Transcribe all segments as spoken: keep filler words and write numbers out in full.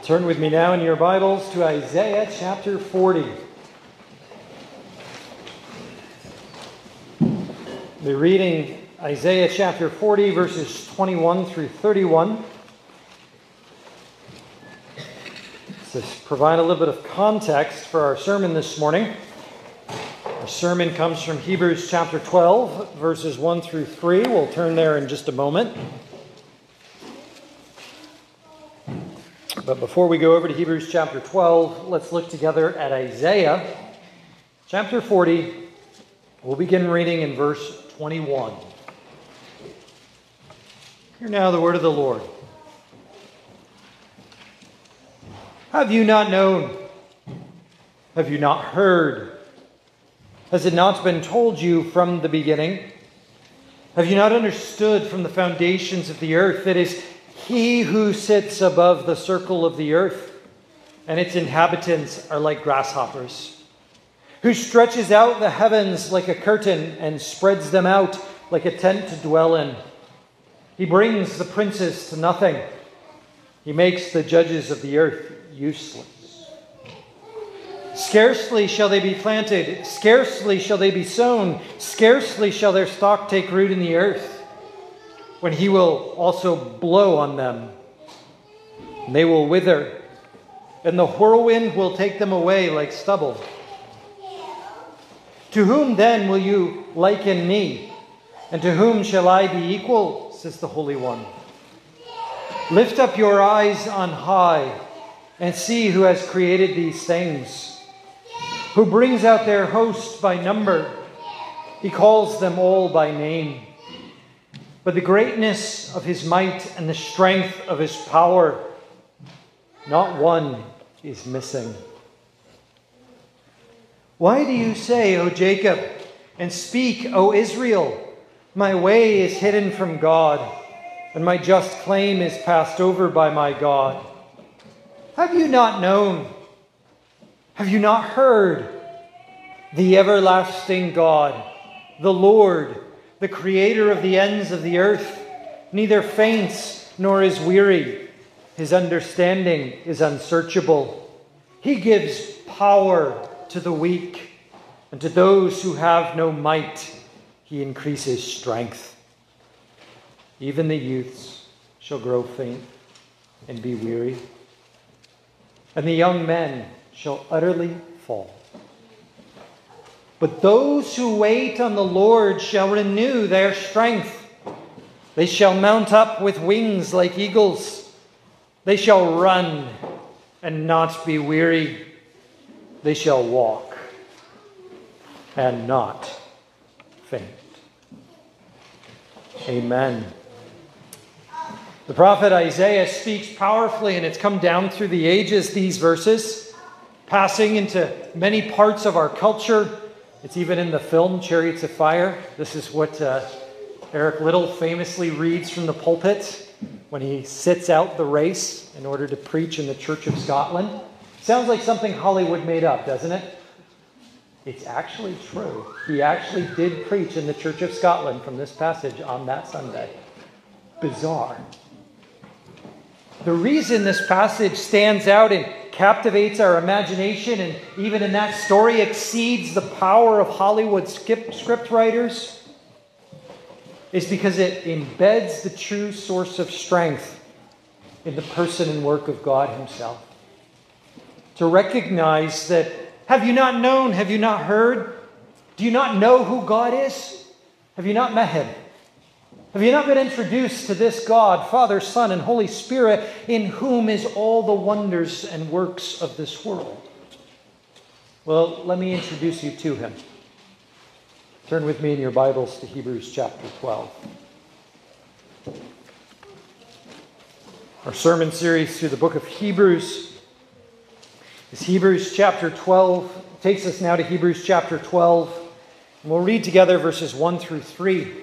Turn with me now in your Bibles to Isaiah chapter forty. We're reading Isaiah chapter forty, verses twenty-one through thirty-one. To provide a little bit of context for our sermon this morning. Our sermon comes from Hebrews chapter twelve, verses one through three. We'll turn there in just a moment. But before we go over to Hebrews chapter twelve, let's look together at Isaiah chapter forty. We'll begin reading in verse twenty-one. Hear now the word of the Lord. Have you not known? Have you not heard? Has it not been told you from the beginning? Have you not understood from the foundations of the earth? It is He who sits above the circle of the earth, and its inhabitants are like grasshoppers, who stretches out the heavens like a curtain and spreads them out like a tent to dwell in. He brings the princes to nothing. He makes the judges of the earth useless. Scarcely shall they be planted, scarcely shall they be sown, scarcely shall their stalk take root in the earth, when he will also blow on them. And they will wither, and the whirlwind will take them away like stubble. To whom then will you liken me? And to whom shall I be equal? Says the Holy One. Lift up your eyes on high, and see who has created these things, who brings out their host by number. He calls them all by name. But the greatness of his might and the strength of his power, not one is missing. Why do you say, O Jacob, and speak, O Israel, my way is hidden from God, and my just claim is passed over by my God? Have you not known? Have you not heard? The everlasting God, the Lord, the creator of the ends of the earth, neither faints nor is weary. His understanding is unsearchable. He gives power to the weak, and to those who have no might, he increases strength. Even the youths shall grow faint and be weary, and the young men shall utterly fall. But those who wait on the Lord shall renew their strength. They shall mount up with wings like eagles. They shall run and not be weary. They shall walk and not faint. Amen. The prophet Isaiah speaks powerfully, and it's come down through the ages, these verses, passing into many parts of our culture. It's even in the film Chariots of Fire. This is what uh, Eric Liddell famously reads from the pulpit when he sits out the race in order to preach in the Church of Scotland. Sounds like something Hollywood made up, doesn't it? It's actually true. He actually did preach in the Church of Scotland from this passage on that Sunday. Bizarre. The reason this passage stands out and captivates our imagination, and even in that story exceeds the power of Hollywood script writers, is because it embeds the true source of strength in the person and work of God himself. To recognize that, have you not known? Have you not heard? Do you not know who God is? Have you not met him? Have you not been introduced to this God, Father, Son, and Holy Spirit, in whom is all the wonders and works of this world? Well, let me introduce you to him. Turn with me in your Bibles to Hebrews chapter twelve. Our sermon series through the book of Hebrews is Hebrews chapter twelve. It takes us now to Hebrews chapter twelve, and we'll read together verses one through three.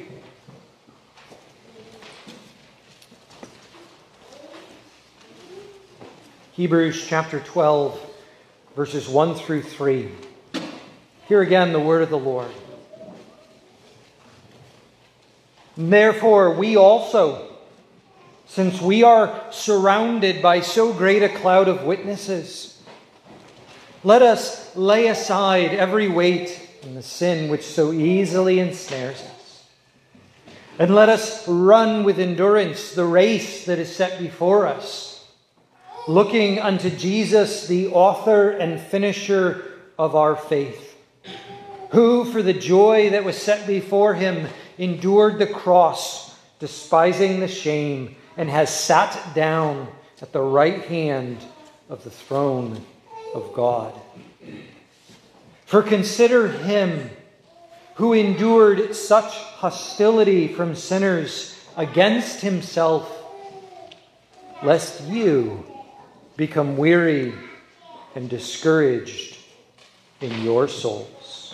Hebrews chapter twelve, verses one through three. Hear again the word of the Lord. Therefore, we also, since we are surrounded by so great a cloud of witnesses, let us lay aside every weight and the sin which so easily ensnares us. And let us run with endurance the race that is set before us, looking unto Jesus, the author and finisher of our faith, who for the joy that was set before him endured the cross, despising the shame, and has sat down at the right hand of the throne of God. For consider him who endured such hostility from sinners against himself, lest you become weary and discouraged in your souls.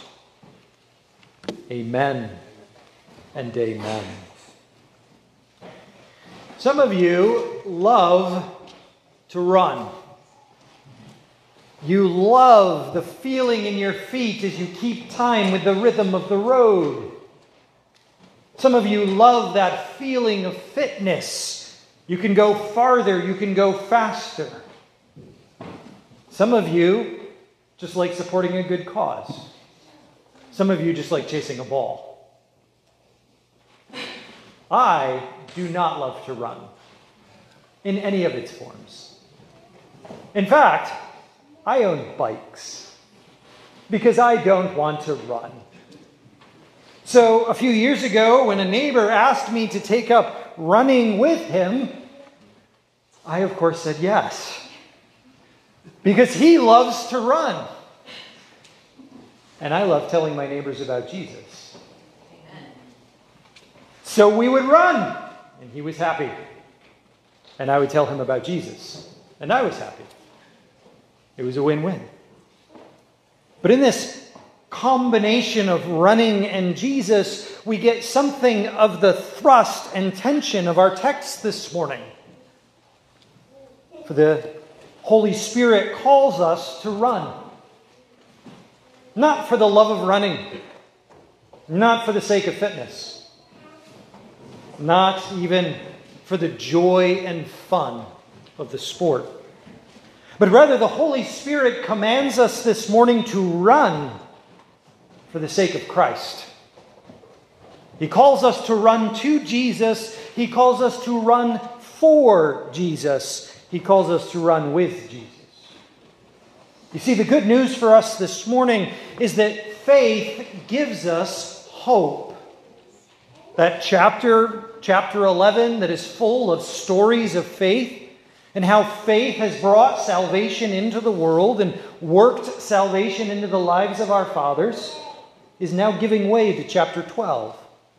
Amen and amen. Some of you love to run. You love the feeling in your feet as you keep time with the rhythm of the road. Some of you love that feeling of fitness. You can go farther, you can go faster. Some of you just like supporting a good cause. Some of you just like chasing a ball. I do not love to run in any of its forms. In fact, I own bikes because I don't want to run. So a few years ago, when a neighbor asked me to take up running with him, I of course said yes, because he loves to run. And I love telling my neighbors about Jesus. Amen. So we would run, and he was happy. And I would tell him about Jesus, and I was happy. It was a win-win. But in this combination of running and Jesus, we get something of the thrust and tension of our text this morning. For the Holy Spirit calls us to run. Not for the love of running. Not for the sake of fitness. Not even for the joy and fun of the sport. But rather, the Holy Spirit commands us this morning to run for the sake of Christ. He calls us to run to Jesus. He calls us to run for Jesus. He calls us to run with Jesus. You see, the good news for us this morning is that faith gives us hope. That chapter, chapter eleven, that is full of stories of faith, and how faith has brought salvation into the world and worked salvation into the lives of our fathers, is now giving way to chapter twelve,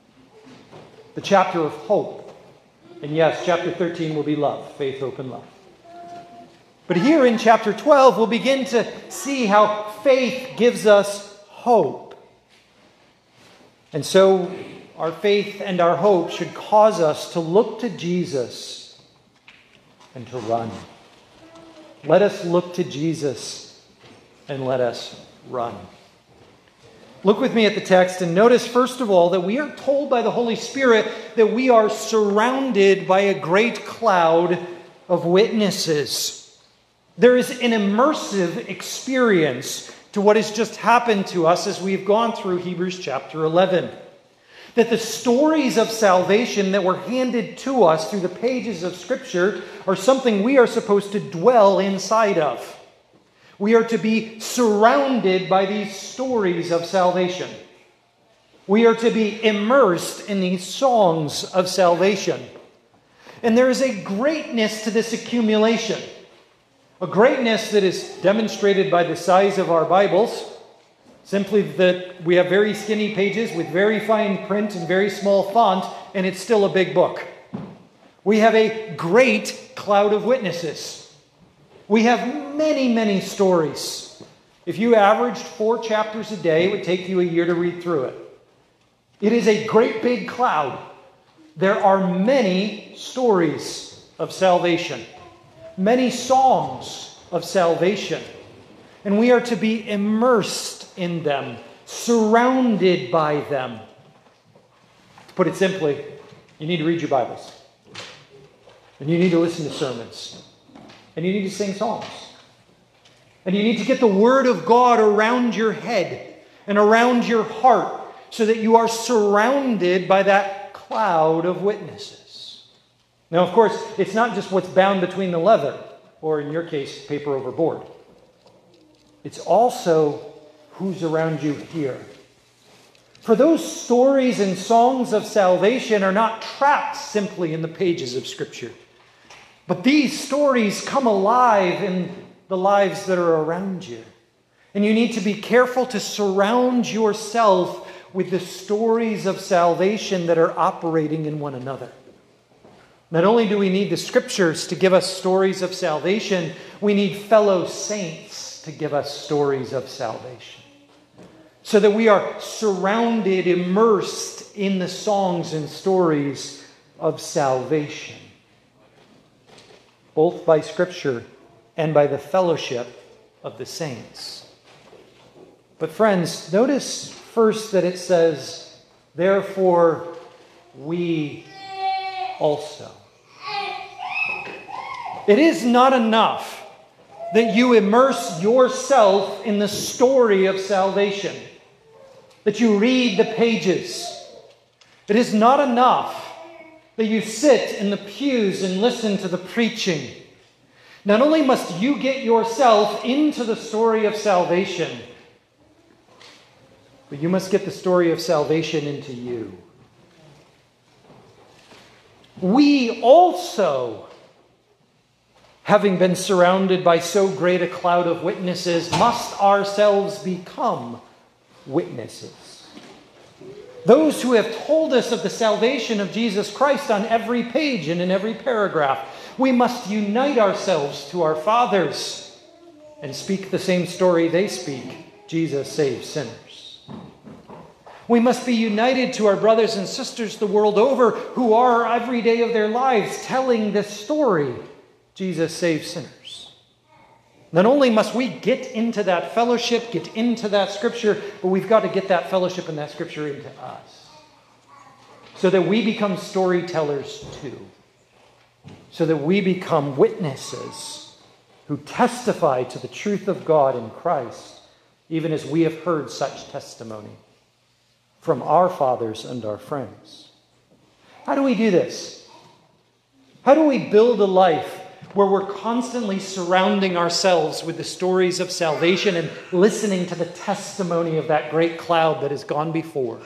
the chapter of hope. And yes, chapter thirteen will be love, faith, hope, and love. But here in chapter twelve, we'll begin to see how faith gives us hope. And so our faith and our hope should cause us to look to Jesus and to run. Let us look to Jesus and let us run. Look with me at the text and notice, first of all, that we are told by the Holy Spirit that we are surrounded by a great cloud of witnesses. There is an immersive experience to what has just happened to us as we've gone through Hebrews chapter eleven. That the stories of salvation that were handed to us through the pages of Scripture are something we are supposed to dwell inside of. We are to be surrounded by these stories of salvation. We are to be immersed in these songs of salvation. And there is a greatness to this accumulation. A greatness that is demonstrated by the size of our Bibles. Simply that we have very skinny pages with very fine print and very small font, and it's still a big book. We have a great cloud of witnesses. We have many, many stories. If you averaged four chapters a day, it would take you a year to read through it. It is a great big cloud. There are many stories of salvation, many songs of salvation, and we are to be immersed in them, surrounded by them. To put it simply, you need to read your Bibles. And you need to listen to sermons. And you need to sing songs. And you need to get the Word of God around your head and around your heart so that you are surrounded by that cloud of witnesses. Now, of course, it's not just what's bound between the leather, or in your case, paper overboard. It's also who's around you here. For those stories and songs of salvation are not trapped simply in the pages of Scripture. But these stories come alive in the lives that are around you. And you need to be careful to surround yourself with the stories of salvation that are operating in one another. Not only do we need the Scriptures to give us stories of salvation, we need fellow saints to give us stories of salvation. So that we are surrounded, immersed in the songs and stories of salvation. Both by Scripture and by the fellowship of the saints. But friends, notice first that it says, therefore we also. It is not enough that you immerse yourself in the story of salvation, that you read the pages. It is not enough that you sit in the pews and listen to the preaching. Not only must you get yourself into the story of salvation, but you must get the story of salvation into you. We also, having been surrounded by so great a cloud of witnesses, must ourselves become witnesses. Those who have told us of the salvation of Jesus Christ on every page and in every paragraph. We must unite ourselves to our fathers and speak the same story they speak. Jesus saves sinners. We must be united to our brothers and sisters the world over who are every day of their lives telling this story. Jesus saves sinners. Not only must we get into that fellowship, get into that Scripture, but we've got to get that fellowship and that Scripture into us. So that we become storytellers too. So that we become witnesses who testify to the truth of God in Christ, even as we have heard such testimony from our fathers and our friends. How do we do this? How do we build a life where we're constantly surrounding ourselves with the stories of salvation and listening to the testimony of that great cloud that has gone before?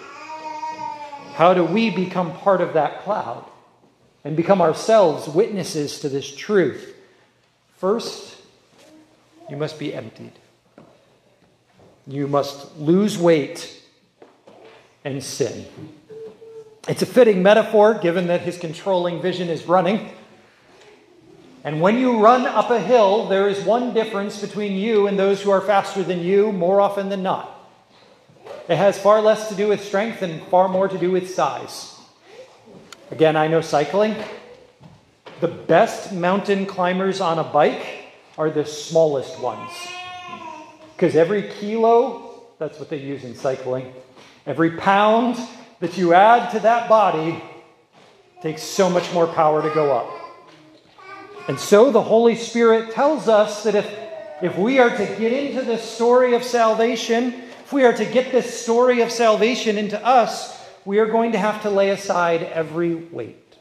How do we become part of that cloud and become ourselves witnesses to this truth? First, you must be emptied. You must lose weight and sin. It's a fitting metaphor given that his controlling vision is running. And when you run up a hill, there is one difference between you and those who are faster than you more often than not. It has far less to do with strength and far more to do with size. Again, I know cycling. The best mountain climbers on a bike are the smallest ones. Because every kilo, that's what they use in cycling, every pound that you add to that body takes so much more power to go up. And so the Holy Spirit tells us that if, if we are to get into this story of salvation, if we are to get this story of salvation into us, we are going to have to lay aside every weight.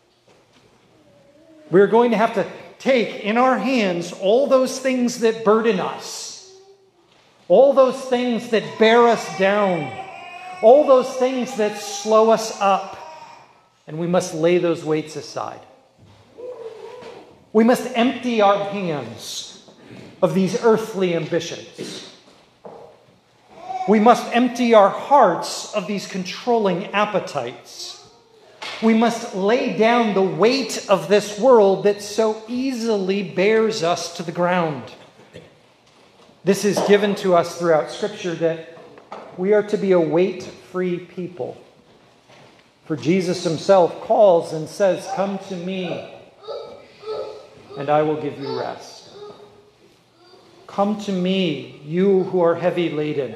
We are going to have to take in our hands all those things that burden us, all those things that bear us down, all those things that slow us up, and we must lay those weights aside. We must empty our hands of these earthly ambitions. We must empty our hearts of these controlling appetites. We must lay down the weight of this world that so easily bears us to the ground. This is given to us throughout Scripture that we are to be a weight-free people. For Jesus himself calls and says, "Come to me, and I will give you rest. Come to me, you who are heavy laden.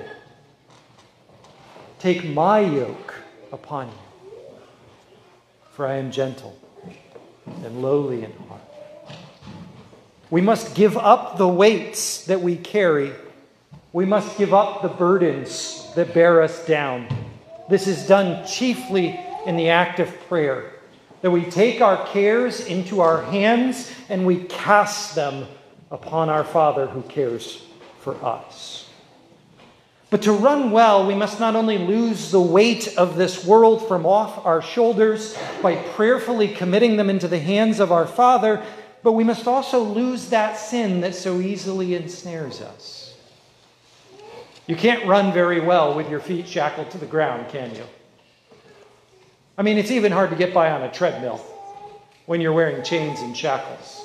Take my yoke upon you, for I am gentle and lowly in heart. We must give up the weights that we carry. We must give up the burdens that bear us down. This is done chiefly in the act of prayer, that we take our cares into our hands and we cast them upon our Father who cares for us. But to run well, we must not only lose the weight of this world from off our shoulders by prayerfully committing them into the hands of our Father, but we must also lose that sin that so easily ensnares us. You can't run very well with your feet shackled to the ground, can you? I mean, it's even hard to get by on a treadmill when you're wearing chains and shackles.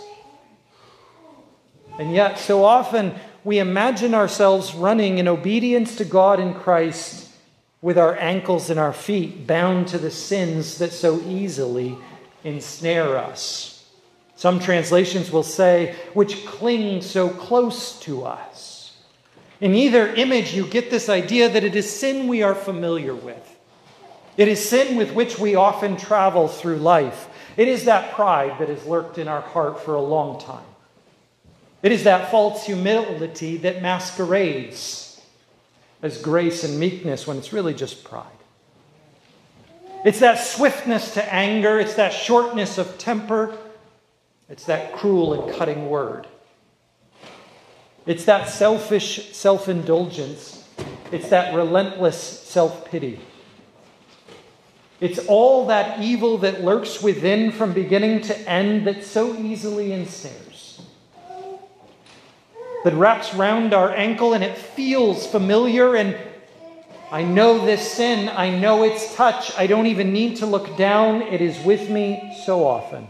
And yet, so often, we imagine ourselves running in obedience to God in Christ with our ankles and our feet bound to the sins that so easily ensnare us. Some translations will say, which cling so close to us. In either image, you get this idea that it is sin we are familiar with. It is sin with which we often travel through life. It is that pride that has lurked in our heart for a long time. It is that false humility that masquerades as grace and meekness when it's really just pride. It's that swiftness to anger. It's that shortness of temper. It's that cruel and cutting word. It's that selfish self-indulgence. It's that relentless self-pity. It's all that evil that lurks within from beginning to end that so easily ensnares. That wraps round our ankle and it feels familiar, and I know this sin, I know its touch, I don't even need to look down, it is with me so often.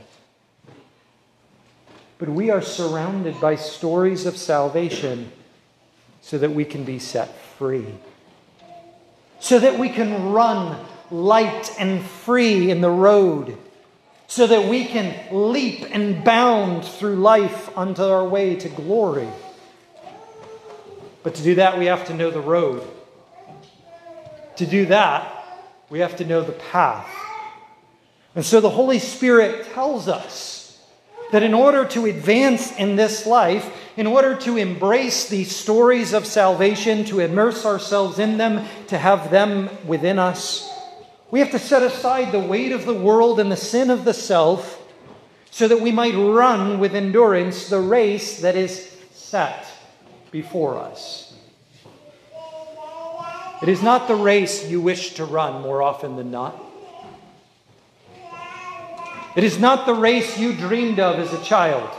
But we are surrounded by stories of salvation so that we can be set free. So that we can run light and free in the road. So that we can leap and bound through life unto our way to glory. But to do that, we have to know the road. To do that, we have to know the path. And so the Holy Spirit tells us that in order to advance in this life, in order to embrace these stories of salvation, to immerse ourselves in them, to have them within us, we have to set aside the weight of the world and the sin of the self so that we might run with endurance the race that is set before us. It is not the race you wish to run more often than not. It is not the race you dreamed of as a child.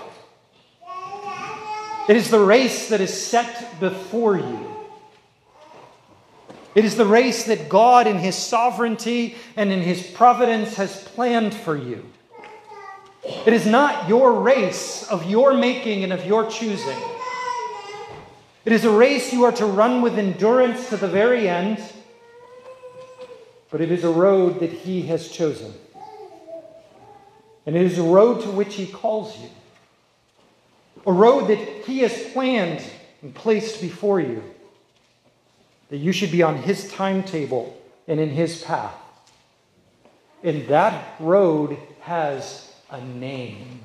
It is the race that is set before you. It is the race that God in His sovereignty and in His providence has planned for you. It is not your race of your making and of your choosing. It is a race you are to run with endurance to the very end, but it is a road that He has chosen. And it is a road to which He calls you. A road that He has planned and placed before you. That you should be on His timetable and in His path. And that road has a name.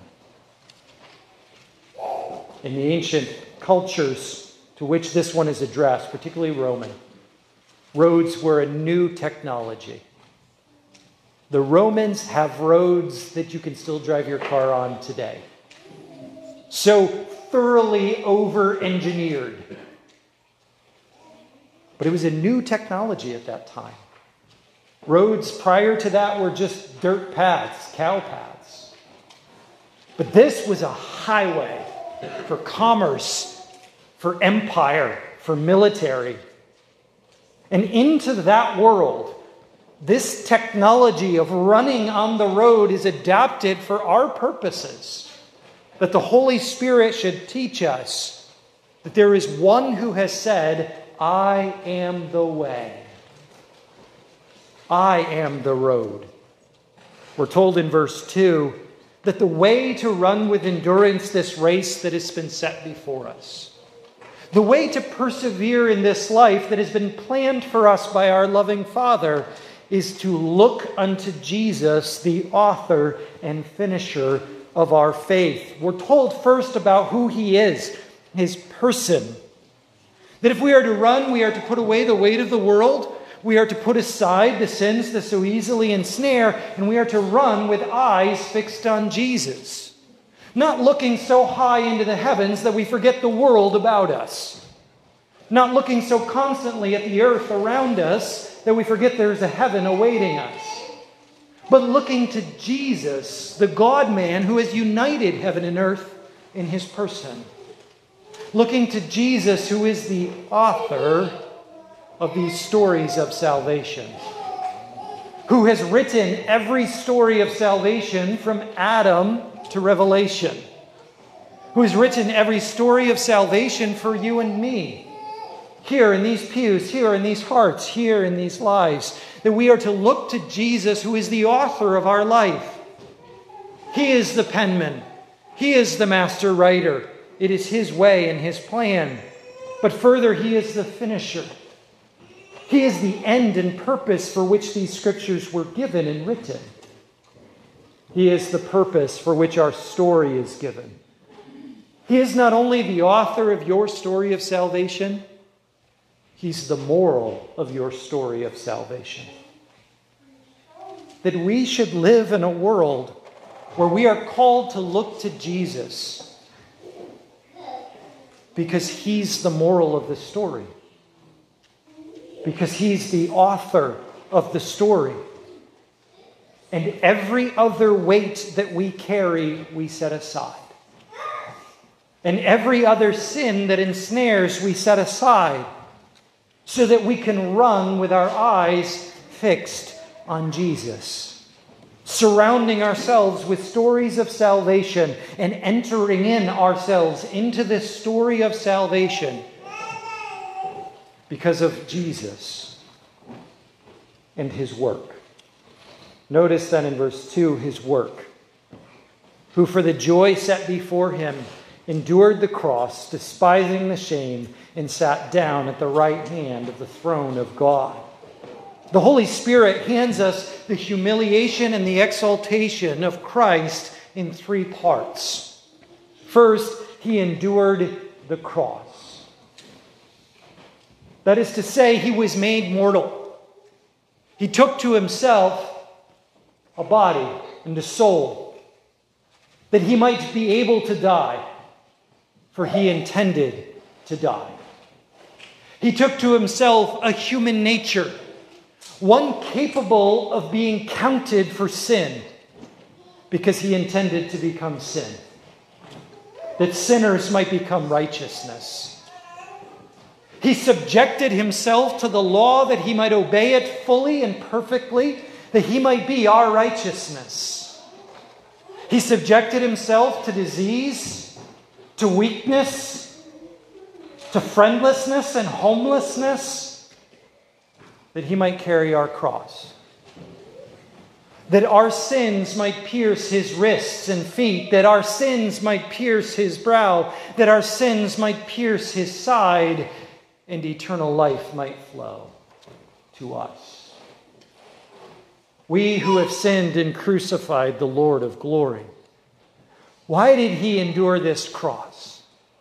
In the ancient cultures to which this one is addressed, particularly Roman, roads were a new technology. The Romans have roads that you can still drive your car on today. So thoroughly over-engineered. But it was a new technology at that time. Roads prior to that were just dirt paths, cow paths. But this was a highway for commerce, for empire, for military. And into that world, this technology of running on the road is adapted for our purposes. That the Holy Spirit should teach us that there is one who has said, I am the way. I am the road. We're told in verse two that the way to run with endurance this race that has been set before us, the way to persevere in this life that has been planned for us by our loving Father, is to look unto Jesus, the author and finisher of our faith. We're told first about who he is, his person. That if we are to run, we are to put away the weight of the world. We are to put aside the sins that so easily ensnare, and we are to run with eyes fixed on Jesus. Not looking so high into the heavens that we forget the world about us. Not looking so constantly at the earth around us that we forget there's a heaven awaiting us. But looking to Jesus, the God-man who has united heaven and earth in his person. Looking to Jesus, who is the author of these stories of salvation. Who has written every story of salvation from Adam to Revelation. Who has written every story of salvation for you and me. Here in these pews, here in these hearts, here in these lives. That we are to look to Jesus, who is the author of our life. He is the penman. He is the master writer. It is his way and his plan. But further, he is the finisher. He is the end and purpose for which these scriptures were given and written. He is the purpose for which our story is given. He is not only the author of your story of salvation, he's the moral of your story of salvation. That we should live in a world where we are called to look to Jesus because he's the moral of the story. Because he's the author of the story. And every other weight that we carry, we set aside. And every other sin that ensnares, we set aside. So that we can run with our eyes fixed on Jesus. Surrounding ourselves with stories of salvation and entering in ourselves into this story of salvation because of Jesus and his work. Notice then in verse two, his work. Who for the joy set before him endured the cross, despising the shame, and sat down at the right hand of the throne of God. The Holy Spirit hands us the humiliation and the exaltation of Christ in three parts. First, he endured the cross. That is to say, he was made mortal. He took to himself a body and a soul, that he might be able to die, for he intended to die. He took to himself a human nature, one capable of being counted for sin, because he intended to become sin, that sinners might become righteousness. He subjected himself to the law that he might obey it fully and perfectly, that he might be our righteousness. He subjected himself to disease, to weakness, to friendlessness and homelessness, that he might carry our cross. That our sins might pierce his wrists and feet, that our sins might pierce his brow, that our sins might pierce his side, and eternal life might flow to us. We who have sinned and crucified the Lord of glory. Why did he endure this cross?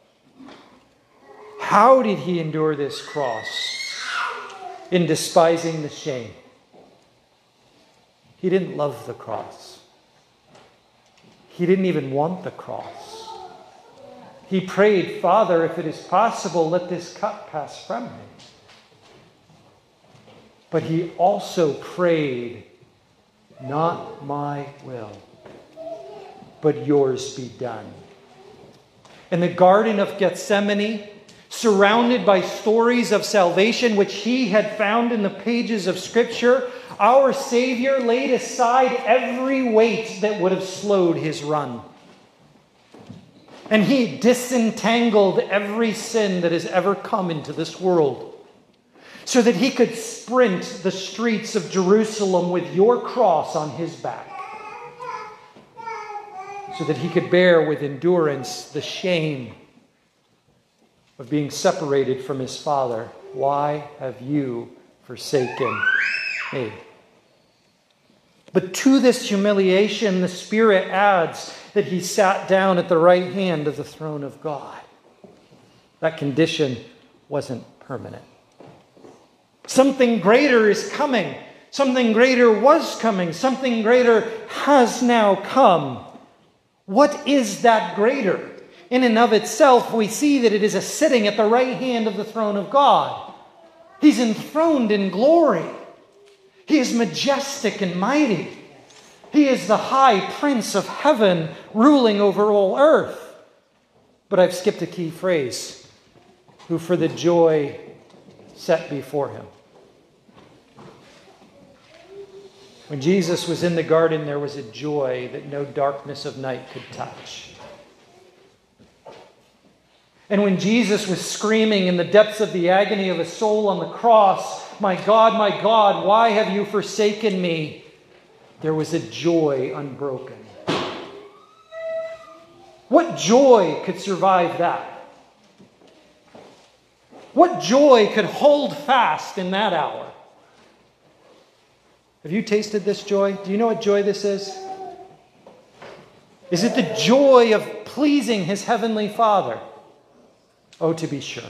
How did he endure this cross? In despising the shame. He didn't love the cross. He didn't even want the cross. He prayed, Father, if it is possible, let this cup pass from me. But he also prayed, not my will, but yours be done. In the Garden of Gethsemane, surrounded by stories of salvation which he had found in the pages of Scripture, our Savior laid aside every weight that would have slowed his run. And he disentangled every sin that has ever come into this world, so that he could sprint the streets of Jerusalem with your cross on his back, so that he could bear with endurance the shame of being separated from his Father. Why have you forsaken me? But to this humiliation, the Spirit adds that he sat down at the right hand of the throne of God. That condition wasn't permanent. Something greater is coming. Something greater was coming. Something greater has now come. What is that greater? In and of itself, we see that it is a sitting at the right hand of the throne of God. He's enthroned in glory. He is majestic and mighty. He is the high prince of heaven, ruling over all earth. But I've skipped a key phrase. Who for the joy set before him. When Jesus was in the garden, there was a joy that no darkness of night could touch. And when Jesus was screaming in the depths of the agony of his soul on the cross, "My God, my God, why have you forsaken me?" there was a joy unbroken. What joy could survive that? What joy could hold fast in that hour? Have you tasted this joy? Do you know what joy this is? Is it the joy of pleasing his heavenly Father? Oh, to be sure.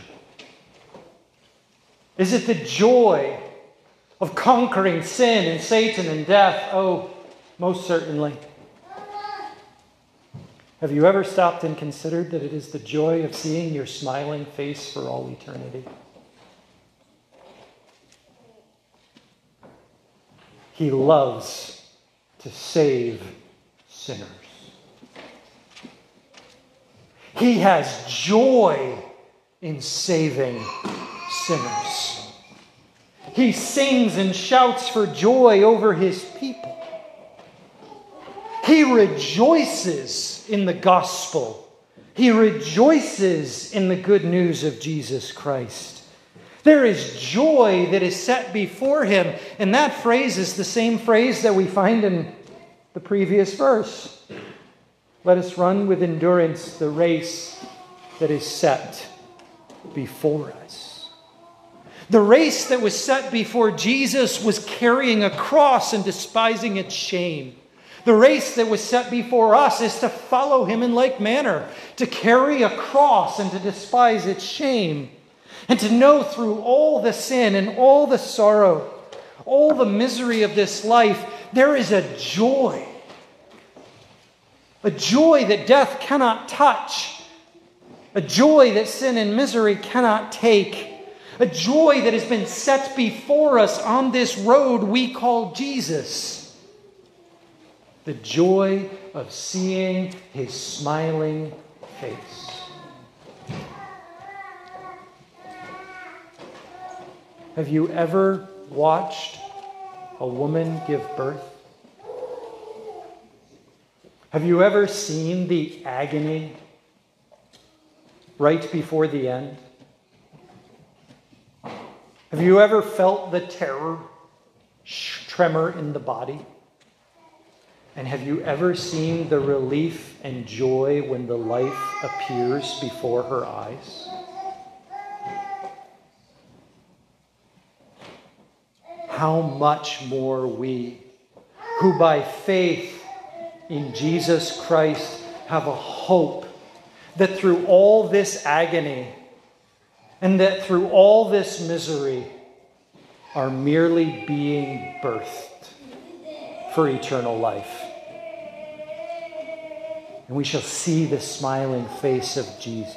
Is it the joy of conquering sin and Satan and death? Oh, most certainly. Have you ever stopped and considered that it is the joy of seeing your smiling face for all eternity? He loves to save sinners. He has joy in saving sinners. He sings and shouts for joy over his people. He rejoices in the gospel. He rejoices in the good news of Jesus Christ. There is joy that is set before him. And that phrase is the same phrase that we find in the previous verse. Let us run with endurance the race that is set before us. The race that was set before Jesus was carrying a cross and despising its shame. The race that was set before us is to follow him in like manner, to carry a cross and to despise its shame, and to know through all the sin and all the sorrow, all the misery of this life, there is a joy. A joy that death cannot touch. A joy that sin and misery cannot take. A joy that has been set before us on this road we call Jesus. The joy of seeing his smiling face. Have you ever watched a woman give birth? Have you ever seen the agony right before the end? Have you ever felt the terror, tremor in the body? And have you ever seen the relief and joy when the life appears before her eyes? How much more we, who by faith in Jesus Christ have a hope that through all this agony and that through all this misery are merely being birthed for eternal life. And we shall see the smiling face of Jesus.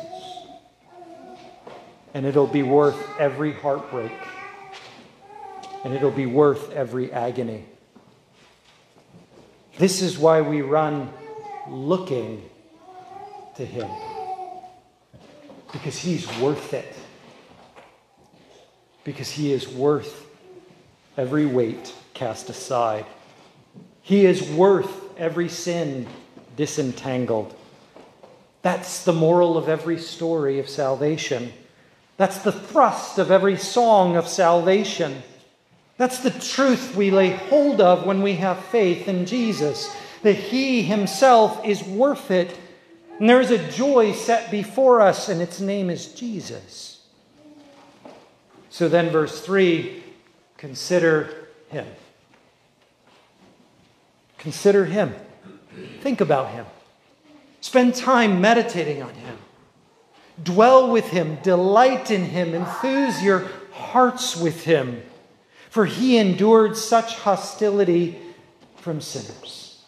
And it'll be worth every heartbreak. And it'll be worth every agony. This is why we run looking to him. Because he's worth it. Because he is worth every weight cast aside. He is worth every sin disentangled. That's the moral of every story of salvation. That's the thrust of every song of salvation. That's the truth we lay hold of when we have faith in Jesus, that he himself is worth it. And there is a joy set before us, and its name is Jesus. So then verse three, consider him. Consider him. Think about him. Spend time meditating on him. Dwell with him, delight in him, enthuse your hearts with him, for he endured such hostility from sinners.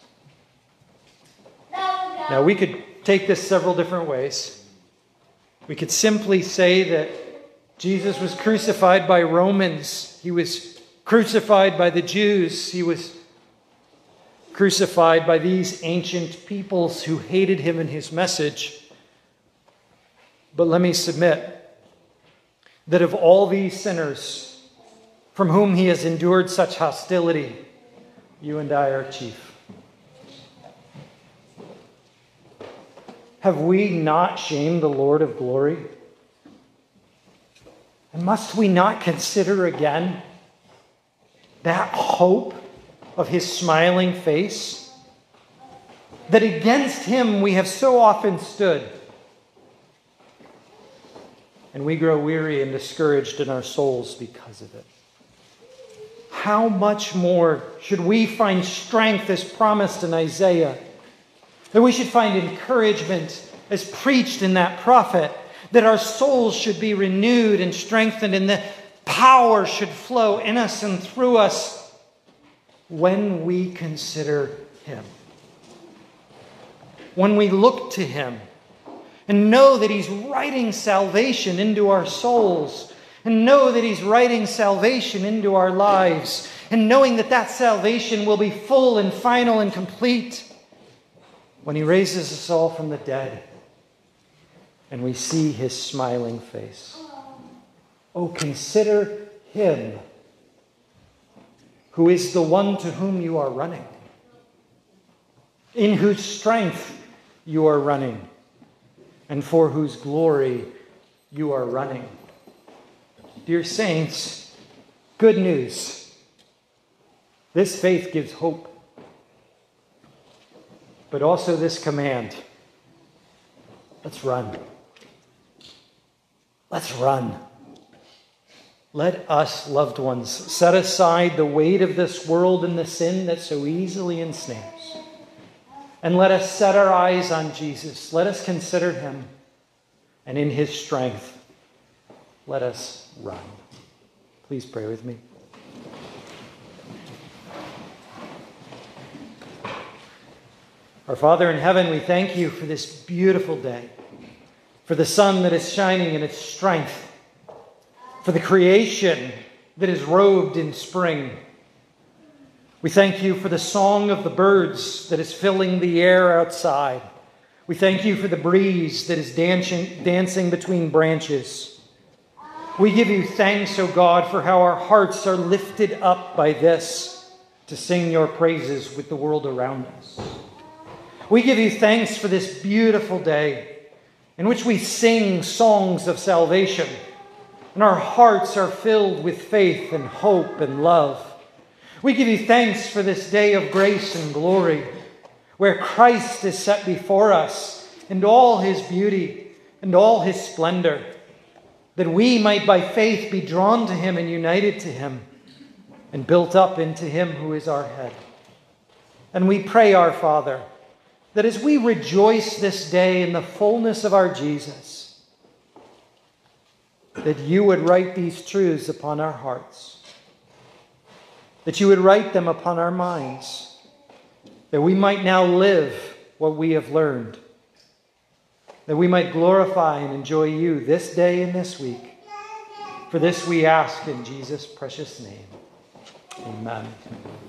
Now, we could take this several different ways. We could simply say that Jesus was crucified by Romans. He was crucified by the Jews. He was crucified by these ancient peoples who hated him and his message. But let me submit that of all these sinners from whom he has endured such hostility, you and I are chief. Have we not shamed the Lord of glory? And must we not consider again that hope of his smiling face? That against him we have so often stood, and we grow weary and discouraged in our souls because of it. How much more should we find strength as promised in Isaiah? That we should find encouragement as preached in that prophet. That our souls should be renewed and strengthened, and the power should flow in us and through us when we consider him. When we look to him and know that he's writing salvation into our souls, and know that he's writing salvation into our lives, and knowing that that salvation will be full and final and complete when he raises us all from the dead and we see his smiling face. Oh, consider him who is the one to whom you are running, in whose strength you are running, and for whose glory you are running. Dear saints, good news. This faith gives hope. But also this command. Let's run. Let's run. Let us, loved ones, set aside the weight of this world and the sin that so easily ensnares. And let us set our eyes on Jesus. Let us consider him. And in his strength, let us run. Please pray with me. Our Father in heaven, we thank you for this beautiful day, for the sun that is shining in its strength, for the creation that is robed in spring. We thank you for the song of the birds that is filling the air outside. We thank you for the breeze that is dancing, dancing between branches. We give you thanks, O God, for how our hearts are lifted up by this to sing your praises with the world around us. We give you thanks for this beautiful day in which we sing songs of salvation, and our hearts are filled with faith and hope and love. We give you thanks for this day of grace and glory, where Christ is set before us in all his beauty and all his splendor, that we might by faith be drawn to him and united to him and built up into him who is our head. And we pray, our Father, that as we rejoice this day in the fullness of our Jesus, that you would write these truths upon our hearts, that you would write them upon our minds, that we might now live what we have learned, that we might glorify and enjoy you this day and this week. For this we ask in Jesus' precious name. Amen.